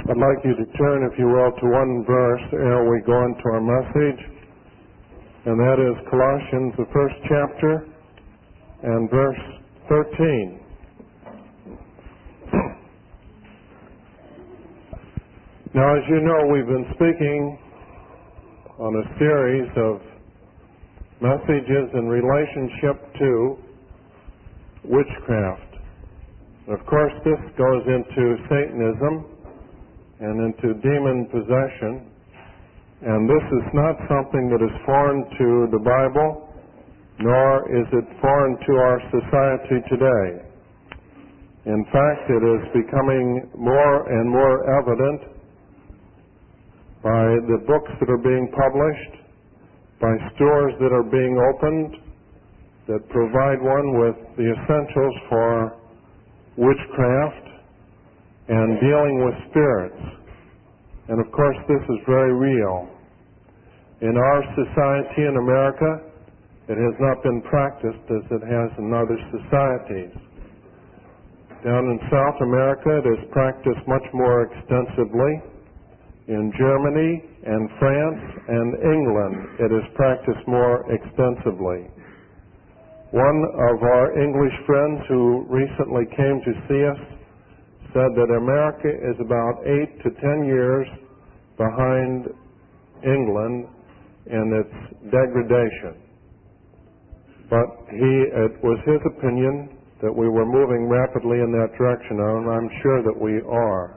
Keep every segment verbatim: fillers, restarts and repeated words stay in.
I'd like you to turn, if you will, to one verse ere we go into our message, and that is Colossians, the first chapter, and verse thirteen. Now, as you know, we've been speaking on a series of messages in relationship to witchcraft. Of course, this goes into Satanism and into demon possession, and this is not something that is foreign to the Bible, nor is it foreign to our society today. In fact, it is becoming more and more evident by the books that are being published, by stores that are being opened that provide one with the essentials for witchcraft and dealing with spirits. And of course, this is very real. In our society in America, it has not been practiced as it has in other societies. Down in South America, it is practiced much more extensively. In Germany and France and England, it is practiced more extensively. One of our English friends who recently came to see us said that America is about eight to ten years behind England in its degradation. But he, it was his opinion that we were moving rapidly in that direction, and I'm sure that we are.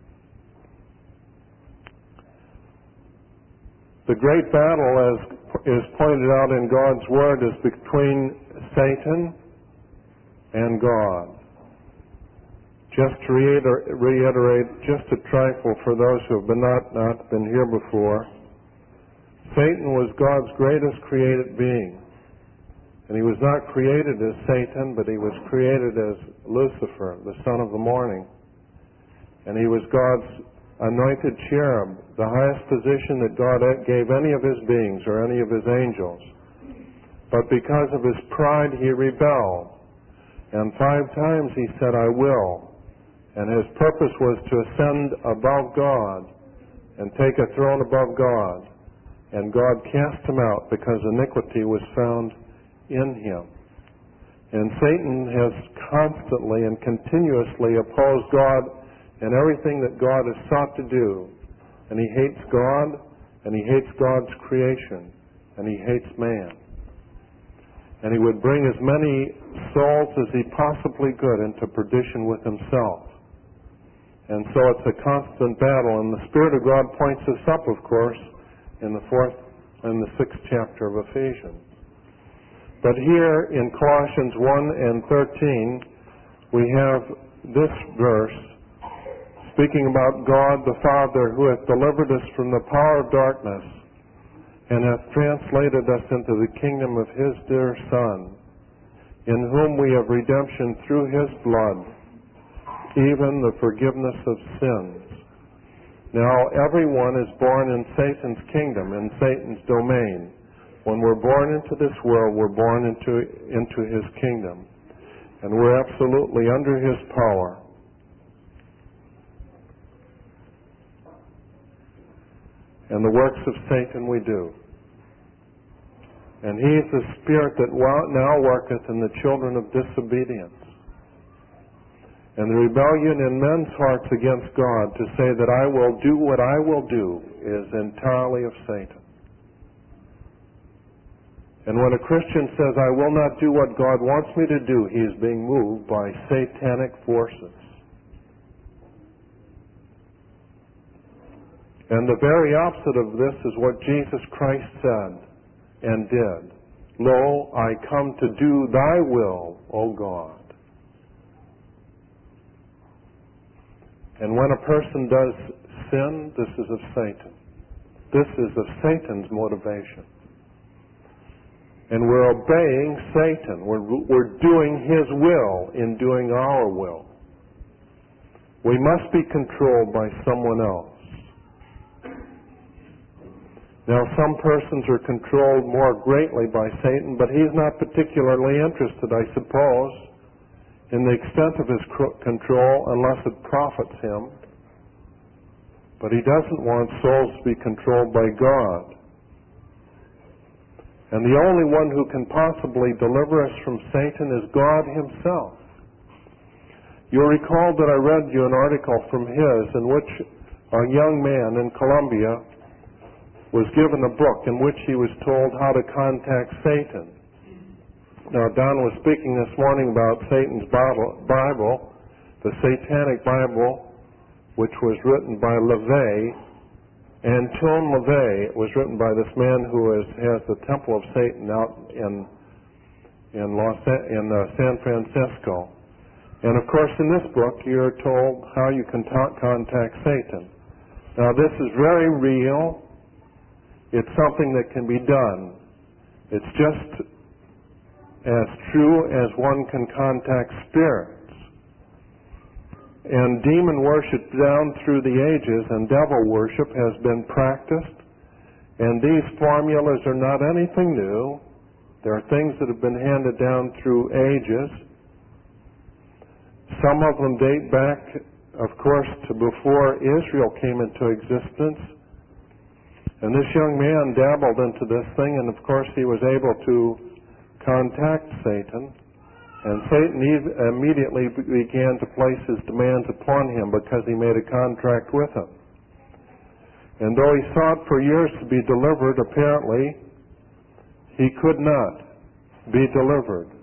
The great battle, as is pointed out in God's Word, is between Satan and God. Just to reiter- reiterate just a trifle for those who have been not, not been here before, Satan was God's greatest created being. And he was not created as Satan, but he was created as Lucifer, the son of the morning. And he was God's anointed cherub, the highest position that God gave any of his beings or any of his angels. But because of his pride, he rebelled. And five times he said, I will. And his purpose was to ascend above God and take a throne above God. And God cast him out because iniquity was found in him. And Satan has constantly and continuously opposed God and everything that God has sought to do. And he hates God, and he hates God's creation, and he hates man. And he would bring as many souls as he possibly could into perdition with himself. And so it's a constant battle, and the Spirit of God points us up, of course, in the fourth and the sixth chapter of Ephesians. But here in Colossians one and thirteen, we have this verse speaking about God the Father, who hath delivered us from the power of darkness and hath translated us into the kingdom of his dear Son, in whom we have redemption through his blood, even the forgiveness of sins. Now, everyone is born in Satan's kingdom, in Satan's domain. When we're born into this world, we're born into, into his kingdom. And we're absolutely under his power. And the works of Satan we do. And he is the spirit that now worketh in the children of disobedience. And the rebellion in men's hearts against God to say that I will do what I will do is entirely of Satan. And when a Christian says, I will not do what God wants me to do, he is being moved by satanic forces. And the very opposite of this is what Jesus Christ said and did. Lo, I come to do thy will, O God. And when a person does sin, this is of Satan. This is of Satan's motivation. And we're obeying Satan. We're, we're doing his will in doing our will. We must be controlled by someone else. Now, some persons are controlled more greatly by Satan, but he's not particularly interested, I suppose, in the extent of his control unless it profits him. But he doesn't want souls to be controlled by God. And the only one who can possibly deliver us from Satan is God himself. You'll recall that I read you an article from his in which a young man in Colombia was given a book in which he was told how to contact Satan. Now, Don was speaking this morning about Satan's Bible, the Satanic Bible, which was written by LaVey. Antoine LaVey. It was written by this man who is, has the Temple of Satan out in in Los in uh, San Francisco. And of course, in this book, you're told how you can ta- contact Satan. Now, this is very real. It's something that can be done. It's just as true as one can contact spirits. And demon worship down through the ages and devil worship has been practiced. And these formulas are not anything new. There are things that have been handed down through ages. Some of them date back, of course, to before Israel came into existence. And this young man dabbled into this thing, and of course he was able to contact Satan. And Satan immediately began to place his demands upon him because he made a contract with him. And though he sought for years to be delivered, apparently he could not be delivered.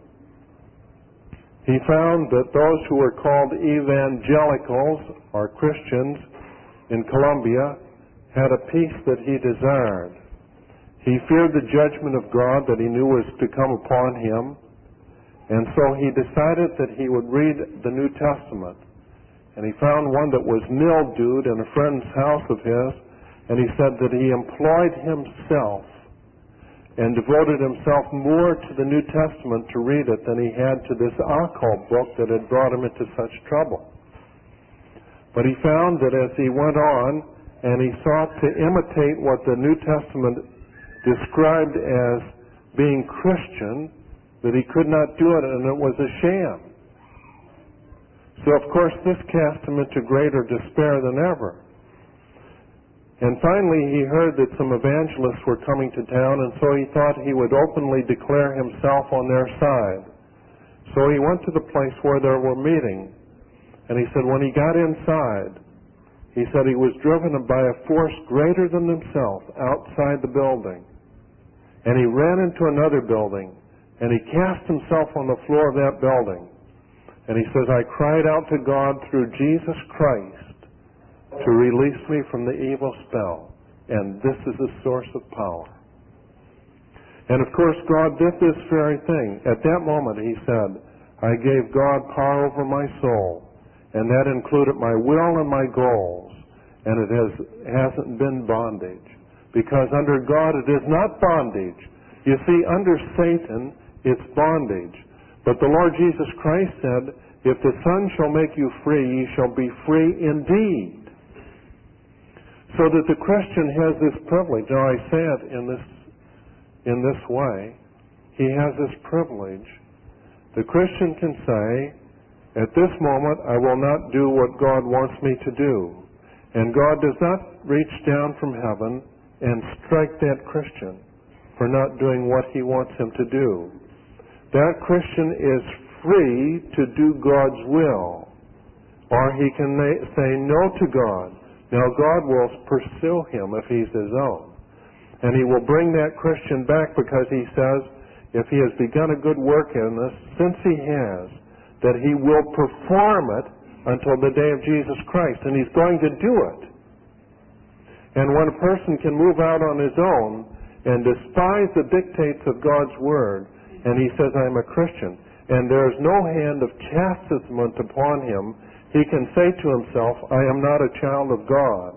He found that those who were called evangelicals, or Christians, in Colombia, had a peace that he desired. He feared the judgment of God that he knew was to come upon him. And so he decided that he would read the New Testament. And he found one that was mildewed in a friend's house of his, and he said that he employed himself and devoted himself more to the New Testament to read it than he had to this occult book that had brought him into such trouble. But he found that as he went on and he sought to imitate what the New Testament described as being Christian, that he could not do it, and it was a sham. So, of course, this cast him into greater despair than ever. And finally, he heard that some evangelists were coming to town, and so he thought he would openly declare himself on their side. So he went to the place where they were meeting, and he said when he got inside, he said he was driven by a force greater than himself outside the building. And he ran into another building, and he cast himself on the floor of that building. And he says, I cried out to God through Jesus Christ to release me from the evil spell. And this is the source of power. And of course, God did this very thing. At that moment, he said, I gave God power over my soul. And that included my will and my goals. And it has, hasn't been bondage. Because under God, it is not bondage. You see, under Satan, it's bondage. But the Lord Jesus Christ said, if the Son shall make you free, ye shall be free indeed. So that the Christian has this privilege. Now I say it in this, in this way. He has this privilege. The Christian can say, at this moment I will not do what God wants me to do. And God does not reach down from heaven and strike that Christian for not doing what he wants him to do. That Christian is free to do God's will, or he can say no to God. Now God will pursue him if he's his own, and he will bring that Christian back because he says, if he has begun a good work in us, since he has, that he will perform it until the day of Jesus Christ, and he's going to do it. And when a person can move out on his own and despise the dictates of God's Word, and he says, I'm a Christian, and there is no hand of chastisement upon him, he can say to himself, I am not a child of God.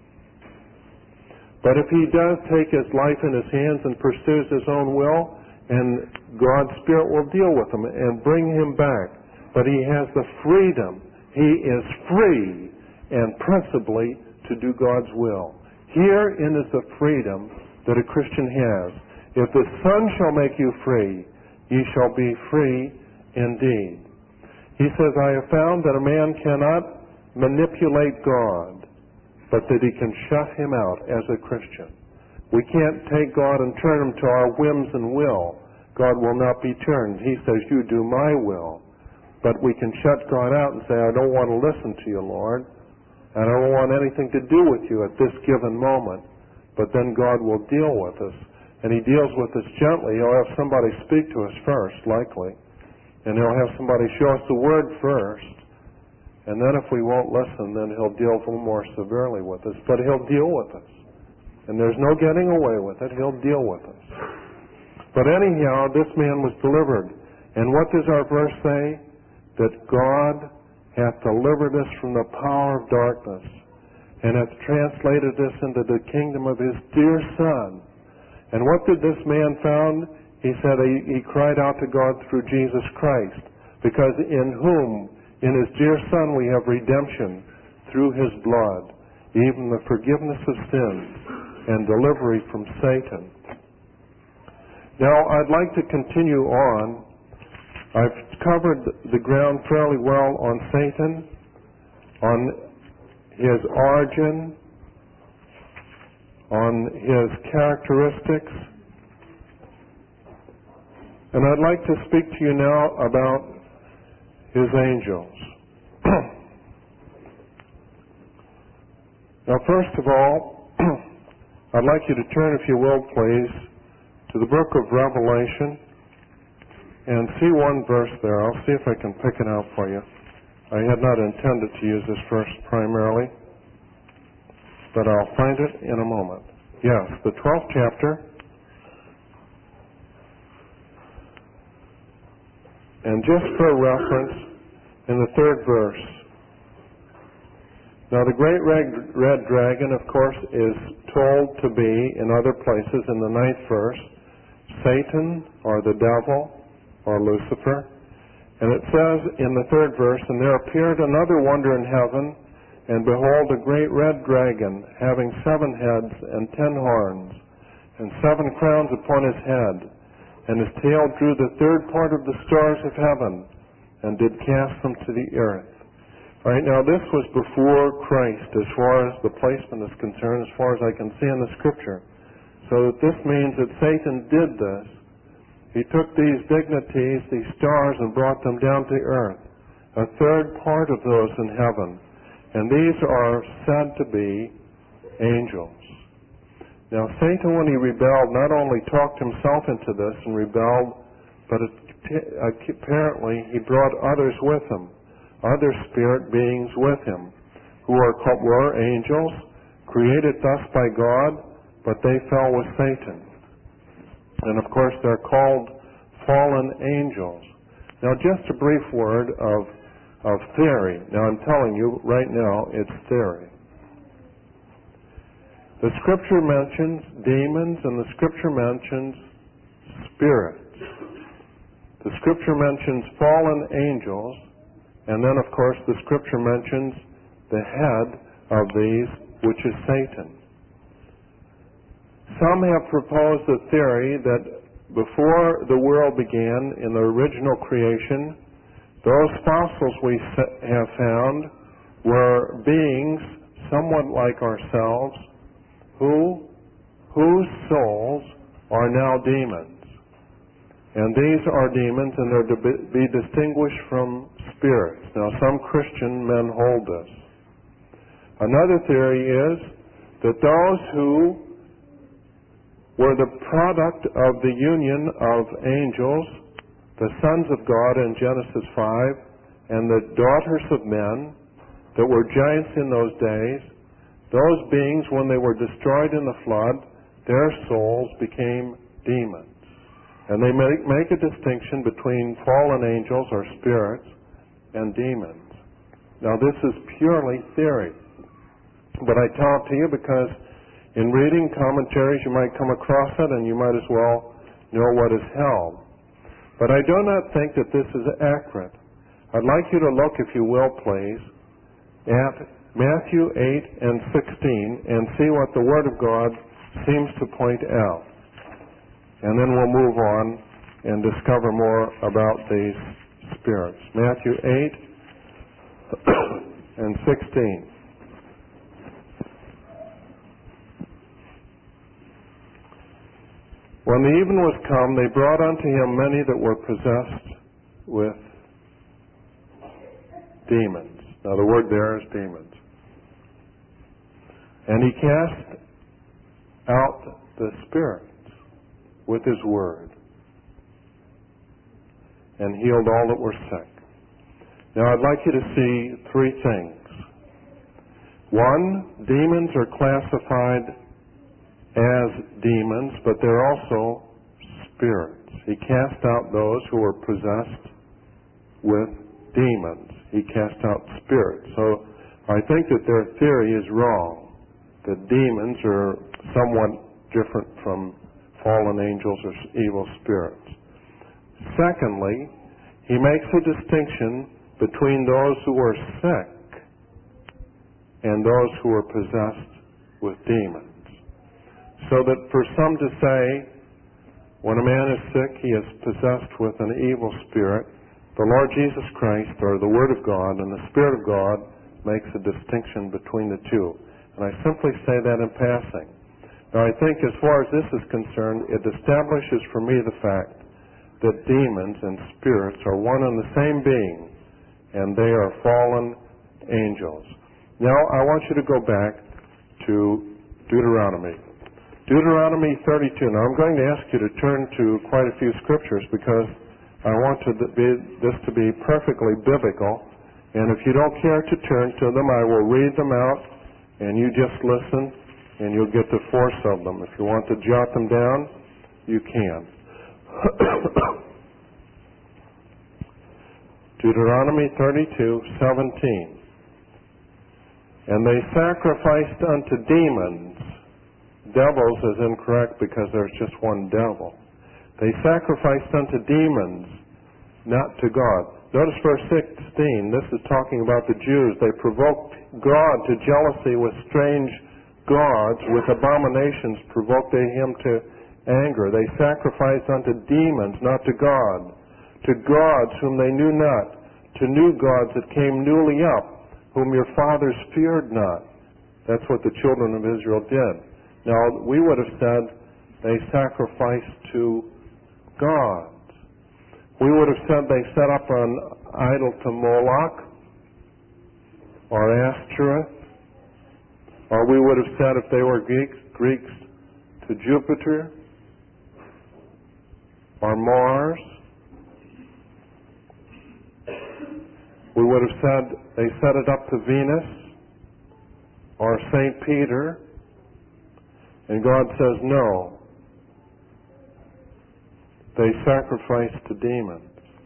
But if he does take his life in his hands and pursues his own will, and God's Spirit will deal with him and bring him back. But he has the freedom. He is free, and principally to do God's will. Herein is the freedom that a Christian has. If the Son shall make you free, ye shall be free indeed. He says, I have found that a man cannot manipulate God. but that he can shut him out as a Christian. We can't take God and turn him to our whims and will. God will not be turned. He says, you do my will. But we can shut God out and say, I don't want to listen to you, Lord. And I don't want anything to do with you at this given moment. But then God will deal with us. And he deals with us gently. He'll have somebody speak to us first, likely. And he'll have somebody show us the word first. And then if we won't listen, then he'll deal a little more severely with us. But he'll deal with us. And there's no getting away with it. He'll deal with us. But anyhow, this man was delivered. And what does our verse say? That God hath delivered us from the power of darkness, and hath translated us into the kingdom of his dear Son. And what did this man found? He said he, he cried out to God through Jesus Christ, because in whom, in his dear Son, we have redemption through his blood, even the forgiveness of sins and delivery from Satan. Now, I'd like to continue on. I've covered the ground fairly well on Satan, on his origin, on his characteristics. And I'd like to speak to you now about his angels. Now, first of all, I'd like you to turn, if you will, please, to the book of Revelation. And see one verse there. I'll see if I can pick it out for you. I had not intended to use this verse primarily, but I'll find it in a moment. Yes, the twelfth chapter. And just for reference, in the third verse. Now the great red, red dragon, of course, is told to be, in other places, in the ninth verse, Satan, or the devil, or Lucifer. And it says in the third verse, and there appeared another wonder in heaven, and behold, a great red dragon, having seven heads and ten horns, and seven crowns upon his head, and his tail drew the third part of the stars of heaven, and did cast them to the earth. All right, now this was before Christ, as far as the placement is concerned, as far as I can see in the Scripture. So that this means that Satan did this. He took these dignities, these stars, and brought them down to earth, a third part of those in heaven. And these are said to be angels. Now, Satan, when he rebelled, not only talked himself into this and rebelled, but apparently he brought others with him, other spirit beings with him, who are called, were angels, created thus by God, but they fell with Satan. And of course, they're called fallen angels. Now, just a brief word of, of theory. Now, I'm telling you right now, it's theory. The Scripture mentions demons, and the Scripture mentions spirits. The Scripture mentions fallen angels, and then, of course, the Scripture mentions the head of these, which is Satan. Some have proposed a theory that before the world began, in the original creation, those fossils we have found were beings somewhat like ourselves, who, whose souls are now demons. And these are demons, and they're to be distinguished from spirits. Now, some Christian men hold this. Another theory is that those who were the product of the union of angels, the sons of God in Genesis five, and the daughters of men that were giants in those days, those beings, when they were destroyed in the flood, their souls became demons. And they make, make a distinction between fallen angels or spirits and demons. Now, this is purely theory. But I tell it to you because in reading commentaries, you might come across it, and you might as well know what is held. But I do not think that this is accurate. I'd like you to look, if you will, please, at Matthew eight and sixteen and see what the Word of God seems to point out. And then we'll move on and discover more about these spirits. Matthew eight and sixteen. When the even was come, they brought unto him many that were possessed with demons. Now the word there is demons. And he cast out the spirits with his word and healed all that were sick. Now I'd like you to see three things. One, demons are classified as demons, but they're also spirits. He cast out those who were possessed with demons. He cast out spirits. So I think that their theory is wrong, that demons are somewhat different from fallen angels or evil spirits. Secondly, he makes a distinction between those who are sick and those who are possessed with demons. So that for some to say, when a man is sick, he is possessed with an evil spirit, the Lord Jesus Christ, or the Word of God, and the Spirit of God makes a distinction between the two. And I simply say that in passing. Now I think as far as this is concerned, it establishes for me the fact that demons and spirits are one and the same being, and they are fallen angels. Now I want you to go back to Deuteronomy. Deuteronomy thirty-two. Now I'm going to ask you to turn to quite a few scriptures because I want to be, this to be perfectly biblical. And if you don't care to turn to them, I will read them out and you just listen and you'll get the force of them. If you want to jot them down, you can. Deuteronomy thirty-two, seventeen. And they sacrificed unto demons. Devils is incorrect because there's just one devil. They sacrificed unto demons, not to God. Notice verse sixteen. This is talking about the Jews. They provoked God to jealousy with strange gods. With abominations provoked they him to anger. They sacrificed unto demons, not to God. To gods whom they knew not. To new gods that came newly up, whom your fathers feared not. That's what the children of Israel did. Now, we would have said they sacrificed to God. We would have said they set up an idol to Moloch or Ashtoreth. Or we would have said, if they were Greeks, Greeks to Jupiter or Mars. We would have said they set it up to Venus or Saint Peter. And God says, no. They sacrifice to demons.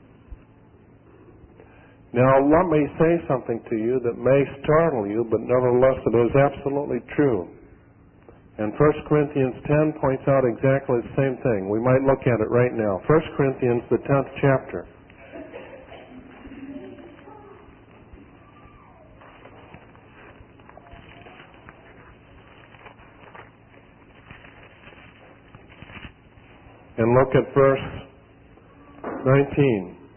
Now, let me say something to you that may startle you, but nevertheless it is absolutely true. And First Corinthians ten points out exactly the same thing. We might look at it right now. First Corinthians, the tenth chapter. And look at verse nineteen.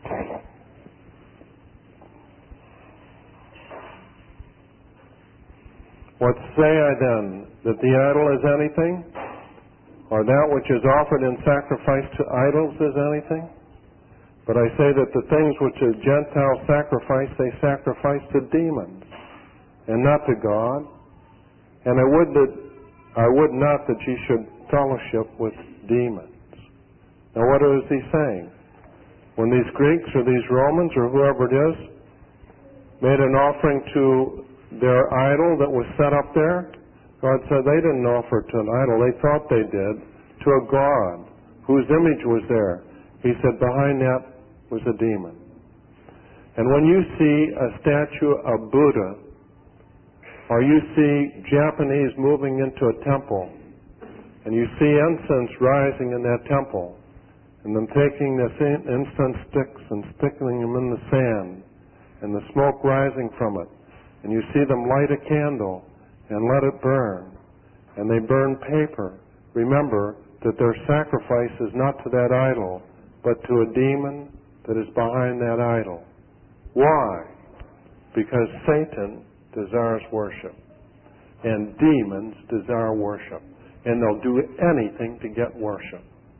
What say I then? That the idol is anything? Or that which is offered in sacrifice to idols is anything? But I say that the things which the Gentiles sacrifice, they sacrifice to demons, and not to God. And I would that I would not that ye should fellowship with demons. Now what is he saying? When these Greeks or these Romans or whoever it is made an offering to their idol that was set up there, God said they didn't offer to an idol. They thought they did, to a God whose image was there. He said behind that was a demon. And when you see a statue of Buddha, or you see Japanese moving into a temple, and you see incense rising in that temple, and them taking the incense sticks and sticking them in the sand, and the smoke rising from it, and you see them light a candle and let it burn, and they burn paper, remember that their sacrifice is not to that idol, but to a demon that is behind that idol. Why? Because Satan desires worship, and demons desire worship, and they'll do anything to get worship.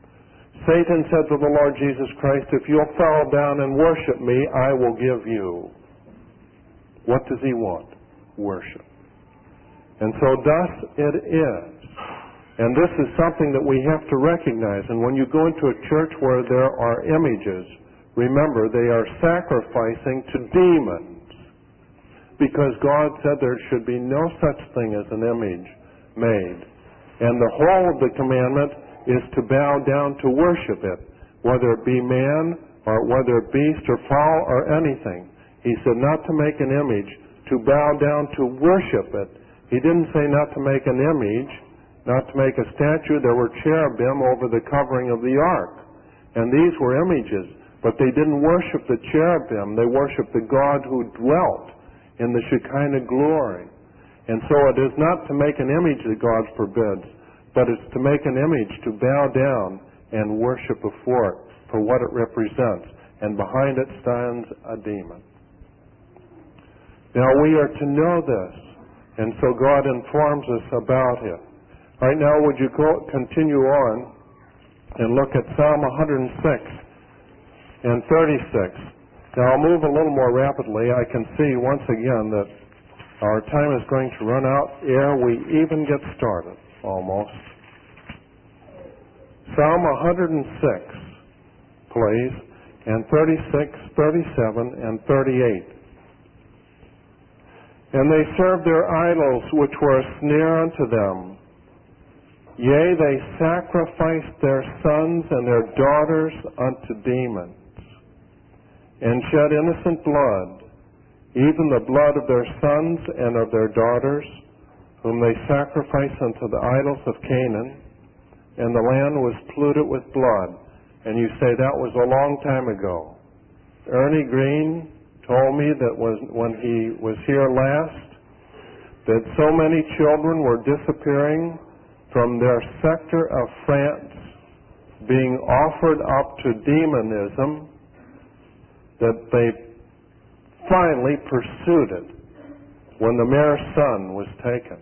Satan said to the Lord Jesus Christ, if you'll fall down and worship me, I will give you. What does he want? Worship. And so thus it is. And this is something that we have to recognize. And when you go into a church where there are images, remember they are sacrificing to demons. Because God said there should be no such thing as an image made. And the whole of the commandment is to bow down to worship it, whether it be man or whether it beast or fowl or anything. He said not to make an image, to bow down to worship it. He didn't say not to make an image, not to make a statue. There were cherubim over the covering of the ark. And these were images. But they didn't worship the cherubim. They worshiped the God who dwelt in the Shekinah glory. And so it is not to make an image that God forbids, but it's to make an image to bow down and worship before it for what it represents. And behind it stands a demon. Now we are to know this, and so God informs us about it. Right now, would you go, continue on and look at Psalm one hundred six and thirty-six. Now I'll move a little more rapidly. I can see once again that our time is going to run out ere we even get started, almost. Psalm one hundred six, please, and thirty-six, thirty-seven, and thirty-eight. And they served their idols, which were a snare unto them. Yea, they sacrificed their sons and their daughters unto demons, and shed innocent blood, even the blood of their sons and of their daughters, whom they sacrificed unto the idols of Canaan, and the land was polluted with blood. And you say that was a long time ago. Ernie Green told me that was, when he was here last, that so many children were disappearing from their sector of France, being offered up to demonism, that they finally pursued it when the mayor's son was taken.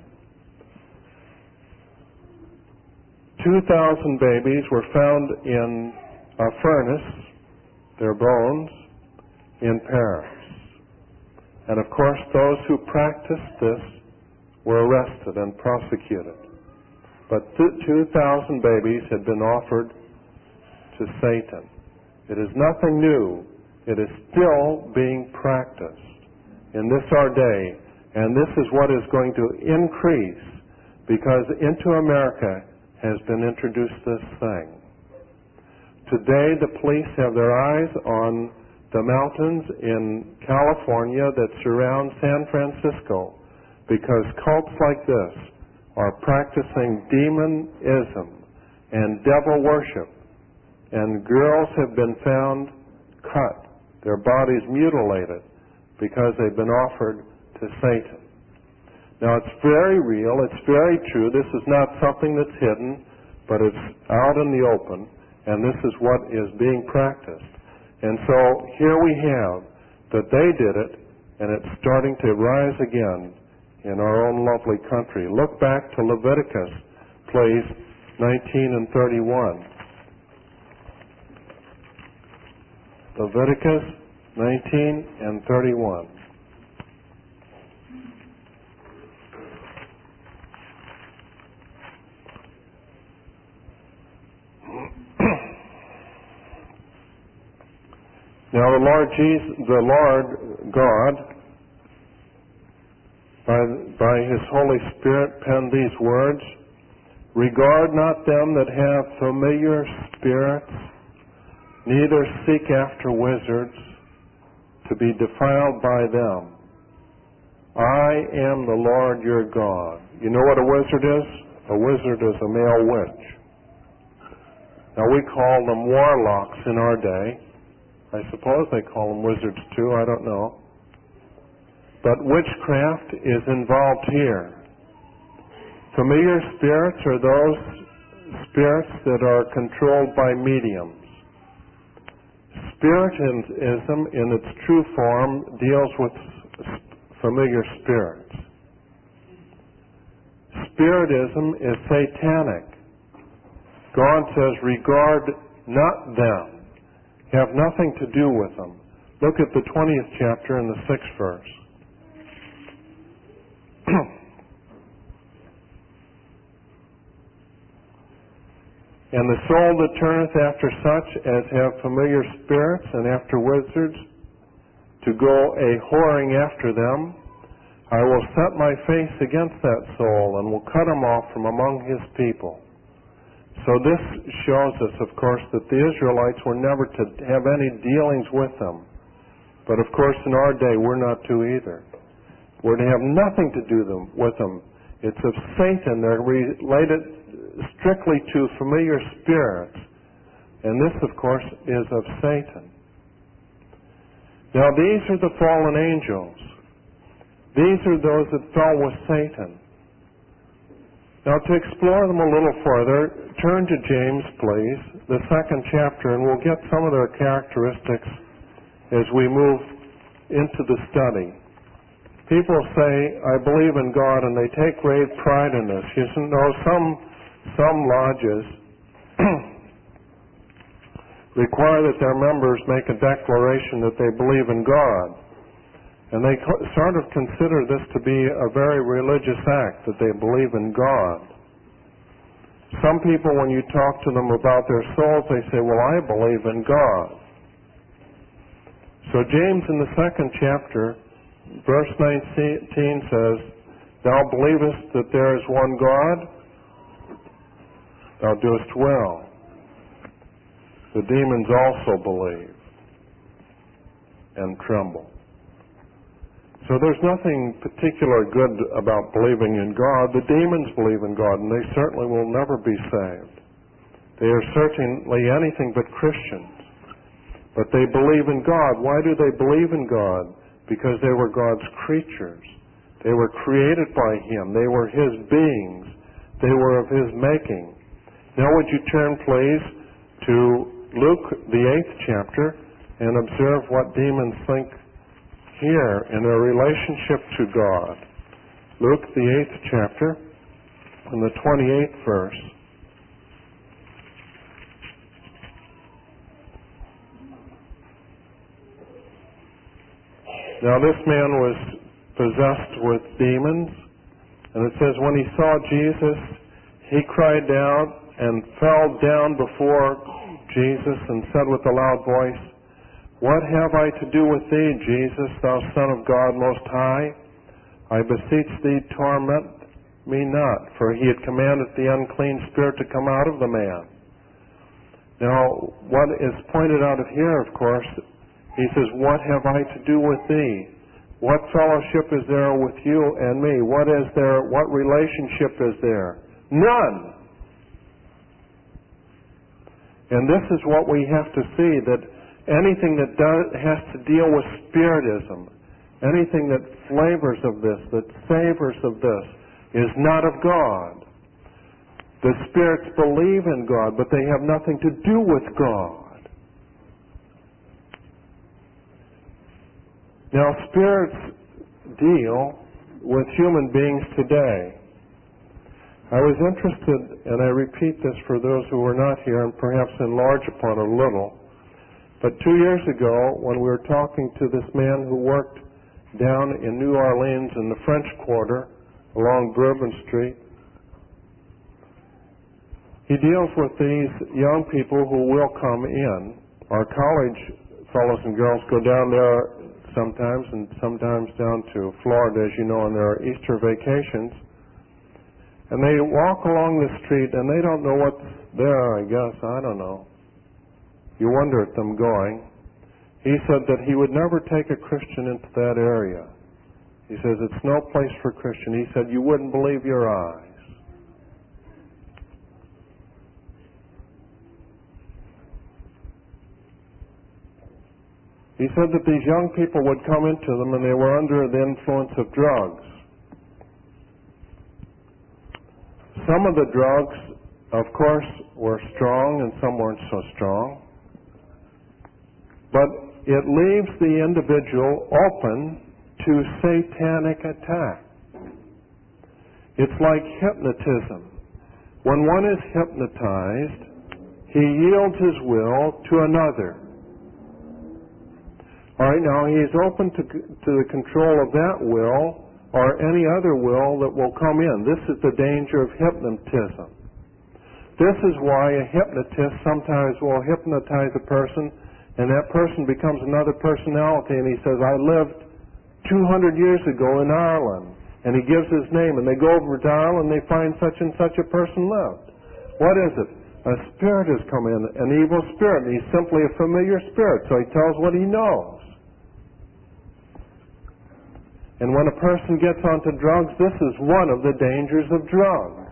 Two thousand babies were found in a furnace, their bones, in Paris. And of course, those who practiced this were arrested and prosecuted. But two thousand babies had been offered to Satan. It is nothing new. It is still being practiced in this our day. And this is what is going to increase, because into America has been introduced this thing. Today the police have their eyes on the mountains in California that surround San Francisco, because cults like this are practicing demonism and devil worship, and girls have been found cut, their bodies mutilated, because they've been offered to Satan. Now it's very real, it's very true. This is not something that's hidden, but it's out in the open, and this is what is being practiced. And so here we have that they did it, and it's starting to rise again in our own lovely country. Look back to Leviticus, please, nineteen and thirty-one. Leviticus nineteen and thirty-one. Now the Lord Jesus, the Lord God, by, by His Holy Spirit penned these words, regard not them that have familiar spirits, neither seek after wizards, to be defiled by them. I am the Lord your God. You know what a wizard is? A wizard is a male witch. Now we call them warlocks in our day. I suppose they call them wizards too, I don't know. But witchcraft is involved here. Familiar spirits are those spirits that are controlled by mediums. Spiritism in its true form deals with familiar spirits. Spiritism is satanic. God says, regard not them. Have nothing to do with them. Look at the twentieth chapter and the sixth verse. And the soul that turneth after such as have familiar spirits and after wizards, to go a whoring after them, I will set my face against that soul and will cut him off from among his people. So this shows us, of course, that the Israelites were never to have any dealings with them. But of course, in our day, we're not to either. We're to have nothing to do them, with them. It's of Satan. They're related strictly to familiar spirits. And this, of course, is of Satan. Now, these are the fallen angels. These are those that fell with Satan. Now, to explore them a little further, turn to James, please, the second chapter, and we'll get some of their characteristics as we move into the study. People say, I believe in God, and they take great pride in this. You know, some, some lodges require that their members make a declaration that they believe in God. And they co- sort of consider this to be a very religious act, that they believe in God. Some people, when you talk to them about their souls, they say, well, I believe in God. So James in the second chapter, verse nineteen says, Thou believest that there is one God? Thou doest well. The demons also believe and tremble. So there's nothing particular good about believing in God. The demons believe in God, and they certainly will never be saved. They are certainly anything but Christians. But they believe in God. Why do they believe in God? Because they were God's creatures. They were created by Him. They were His beings. They were of His making. Now would you turn, please, to Luke, the eighth chapter, and observe what demons think here in their relationship to God. Luke, the eighth chapter, and the twenty-eighth verse. Now this man was possessed with demons, and it says when he saw Jesus, he cried out and fell down before Jesus and said with a loud voice, What have I to do with thee, Jesus, thou Son of God Most High? I beseech thee, torment me not. For he had commanded the unclean spirit to come out of the man. Now, what is pointed out of here, of course, he says, What have I to do with thee? What fellowship is there with you and me? What is there? What relationship is there? None. And this is what we have to see, that anything that does, has to deal with spiritism, anything that flavors of this, that savors of this, is not of God. The spirits believe in God, but they have nothing to do with God. Now, spirits deal with human beings today. I was interested, and I repeat this for those who were not here and perhaps enlarge upon it a little, but two years ago, when we were talking to this man who worked down in New Orleans in the French Quarter along Bourbon Street, he deals with these young people who will come in. Our college fellows and girls go down there sometimes, and sometimes down to Florida, as you know, on their Easter vacations. And they walk along the street, and they don't know what's there, I guess. I don't know. You wonder at them going. He said that he would never take a Christian into that area. He says, it's no place for Christian. He said, you wouldn't believe your eyes. He said that these young people would come into them, and they were under the influence of drugs. Some of the drugs, of course, were strong, and some weren't so strong. But it leaves the individual open to satanic attack. It's like hypnotism. When one is hypnotized, he yields his will to another. All right, now he is open to, to the control of that will or any other will that will come in. This is the danger of hypnotism. This is why a hypnotist sometimes will hypnotize a person, and that person becomes another personality, and he says, I lived two hundred years ago in Ireland, and he gives his name, and they go over to Ireland, and they find such and such a person lived. What is it? A spirit has come in, an evil spirit, and he's simply a familiar spirit, so he tells what he knows. And when a person gets onto drugs, this is one of the dangers of drugs.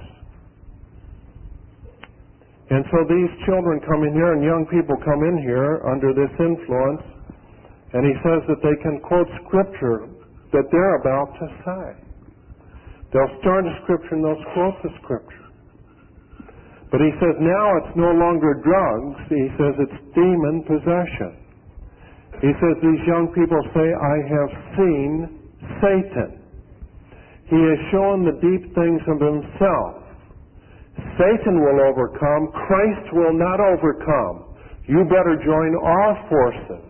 And so these children come in here, and young people come in here under this influence, and he says that they can quote Scripture that they're about to say. They'll start a Scripture and they'll quote the Scripture. But he says now it's no longer drugs, he says it's demon possession. He says these young people say, I have seen Satan. He has shown the deep things of himself. Satan will overcome. Christ will not overcome. You better join our forces.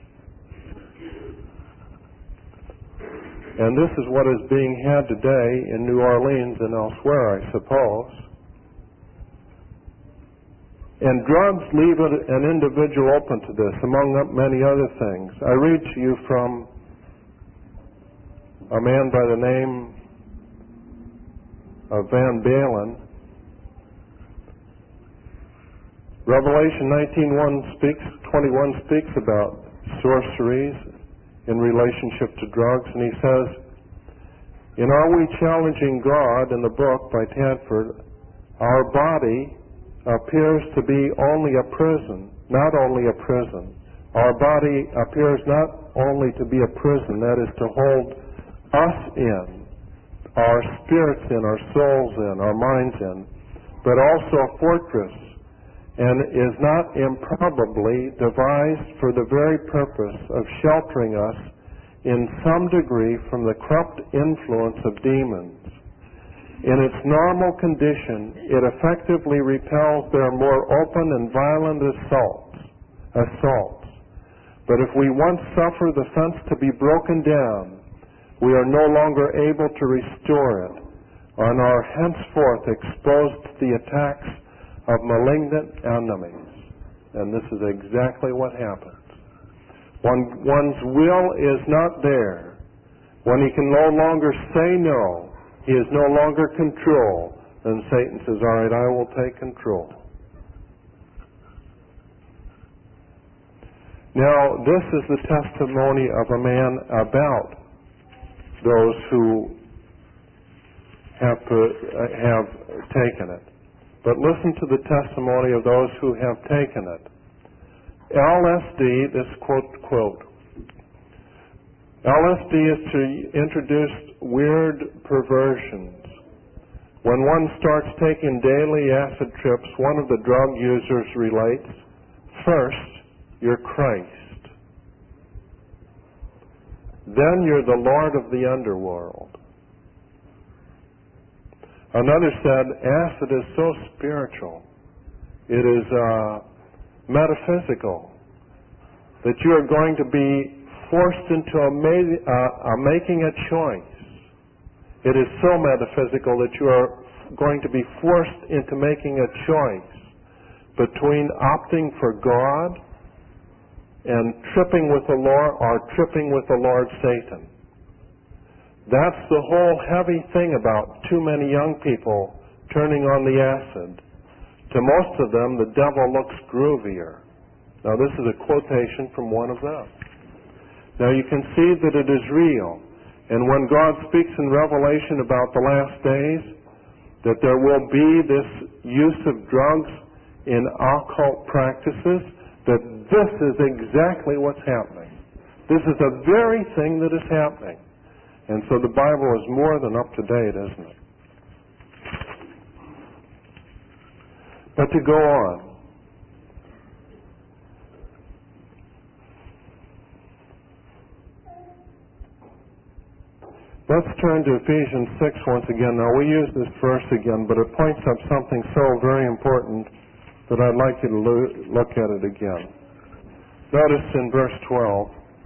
And this is what is being had today in New Orleans and elsewhere, I suppose. And drugs leave an individual open to this, among many other things. I read to you from a man by the name of Van Balen. Revelation nineteen speaks, twenty-one speaks about sorceries in relationship to drugs, and he says, in Are We Challenging God in the book by Tadford, our body appears to be only a prison, not only a prison. Our body appears not only to be a prison, that is to hold us in, our spirits in, our souls in, our minds in, but also a fortress, and is not improbably devised for the very purpose of sheltering us in some degree from the corrupt influence of demons. In its normal condition, it effectively repels their more open and violent assaults. assaults. But if we once suffer the fence to be broken down, we are no longer able to restore it, and are henceforth exposed to the attacks of malignant enemies. And this is exactly what happens. When one's will is not there, when he can no longer say no, he is no longer control, then Satan says, all right, I will take control. Now, this is the testimony of a man about those who have, have taken it. But listen to the testimony of those who have taken it. L S D, this quote, quote, L S D is to introduce weird perversions. When one starts taking daily acid trips, one of the drug users relates, first, you're Christ. Then you're the Lord of the underworld. Another said, acid is so spiritual, it is uh, metaphysical, that you are going to be forced into a, ma- uh, a making a choice. It is so metaphysical that you are going to be forced into making a choice between opting for God and tripping with the Lord or tripping with the Lord Satan. That's the whole heavy thing about too many young people turning on the acid. To most of them, the devil looks groovier. Now, this is a quotation from one of them. Now, you can see that it is real. And when God speaks in Revelation about the last days, that there will be this use of drugs in occult practices, that this is exactly what's happening. This is the very thing that is happening. And so the Bible is more than up to date, isn't it? But to go on. Let's turn to Ephesians six once again. Now, we use this verse again, but it points up something so very important but I'd like you to lo- look at it again. Notice in verse twelve,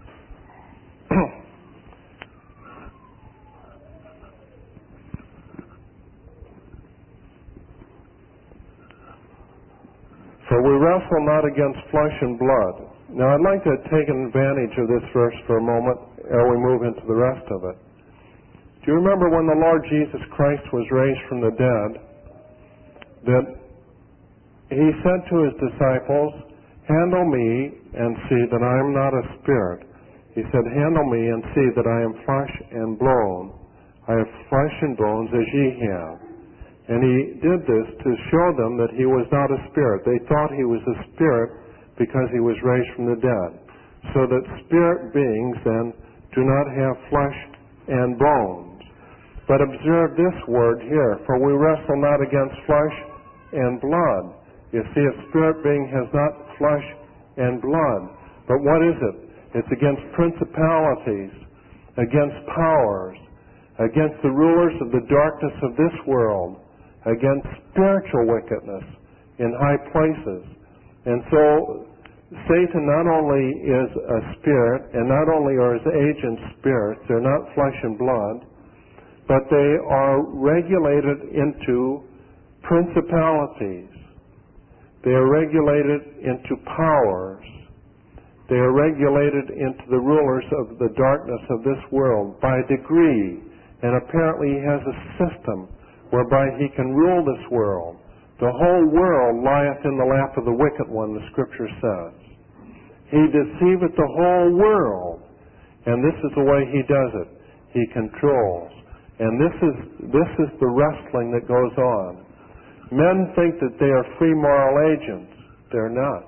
for we wrestle not against flesh and blood. Now I'd like to take advantage of this verse for a moment ere we move into the rest of it. Do you remember when the Lord Jesus Christ was raised from the dead, that he said to his disciples, "Handle me and see that I am not a spirit." He said, "Handle me and see that I am flesh and bone. I have flesh and bones as ye have." And he did this to show them that he was not a spirit. They thought he was a spirit because he was raised from the dead. So that spirit beings then do not have flesh and bones. But observe this word here, for we wrestle not against flesh and blood. You see, a spirit being has not flesh and blood. But what is it? It's against principalities, against powers, against the rulers of the darkness of this world, against spiritual wickedness in high places. And so Satan not only is a spirit, and not only are his agents spirits, they're not flesh and blood, but they are regulated into principalities. They are regulated into powers. They are regulated into the rulers of the darkness of this world by degree. And apparently he has a system whereby he can rule this world. The whole world lieth in the lap of the wicked one, the Scripture says. He deceiveth the whole world. And this is the way he does it. He controls. And this is this is the wrestling that goes on. Men think that they are free moral agents. They're not.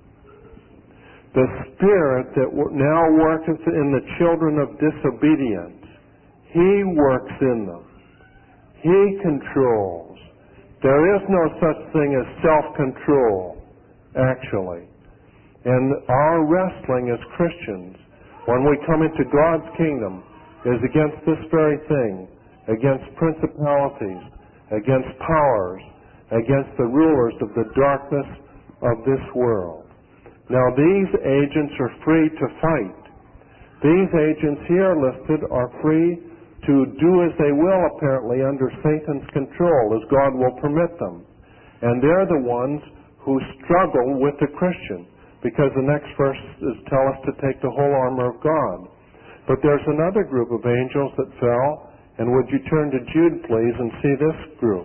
The spirit that now worketh in the children of disobedience, he works in them. He controls. There is no such thing as self-control, actually. And our wrestling as Christians, when we come into God's kingdom, is against this very thing, against principalities, against powers, against the rulers of the darkness of this world. Now these agents are free to fight. These agents here listed are free to do as they will, apparently, under Satan's control, as God will permit them. And they're the ones who struggle with the Christian, because the next verse is tell us to take the whole armor of God. But there's another group of angels that fell, and would you turn to Jude, please, and see this group.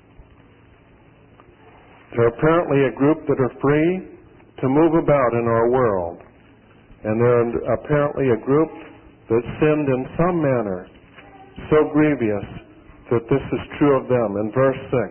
They're apparently a group that are free to move about in our world. And they're apparently a group that sinned in some manner, so grievous that this is true of them. In verse six,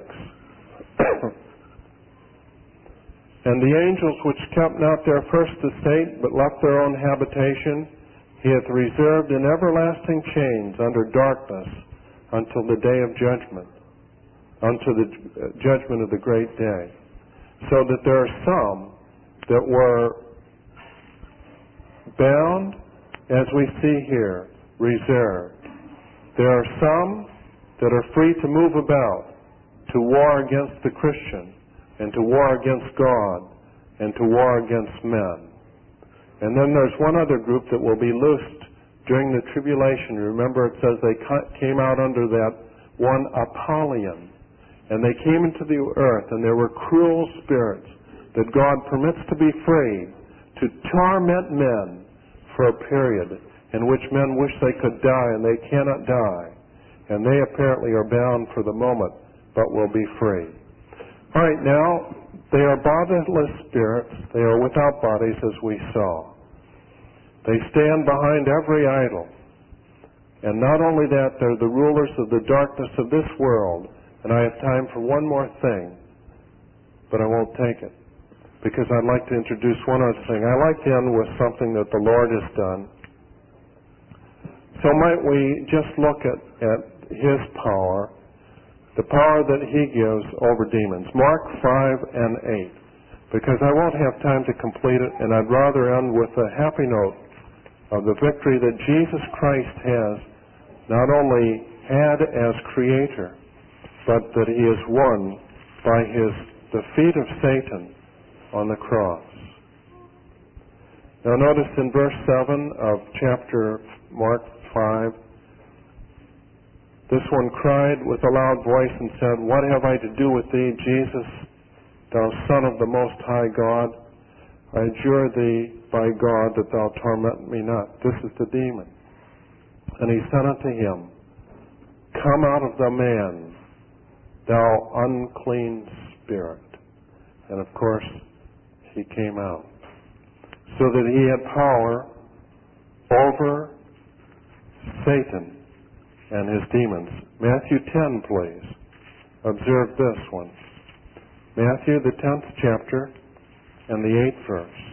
and the angels which kept not their first estate, but left their own habitation, he hath reserved in everlasting chains under darkness until the day of judgment, unto the judgment of the great day. So that there are some that were bound, as we see here, reserved. There are some that are free to move about, to war against the Christian, and to war against God, and to war against men. And then there's one other group that will be loosed during the tribulation. Remember, it says they came out under that one Apollyon, and they came into the earth, and there were cruel spirits that God permits to be free to torment men for a period in which men wish they could die, and they cannot die. And they apparently are bound for the moment, but will be free. All right, now, they are bodiless spirits. They are without bodies, as we saw. They stand behind every idol. And not only that, they're the rulers of the darkness of this world. And I have time for one more thing, but I won't take it, because I'd like to introduce one other thing. I like to end with something that the Lord has done. So might we just look at, at His power, the power that He gives over demons. Mark five and eight, because I won't have time to complete it, and I'd rather end with a happy note of the victory that Jesus Christ has not only had as Creator, but that He has won by His the feet of Satan on the cross. Now notice in verse seven of chapter Mark five, this one cried with a loud voice and said, "What have I to do with thee, Jesus, thou Son of the Most High God? I adjure thee by God that thou torment me not." This is the demon. And he said unto him, "Come out of the man, thou unclean spirit." And of course, he came out. So that he had power over Satan and his demons. Matthew ten, please. Observe this one. Matthew, the tenth chapter, and the eighth verse.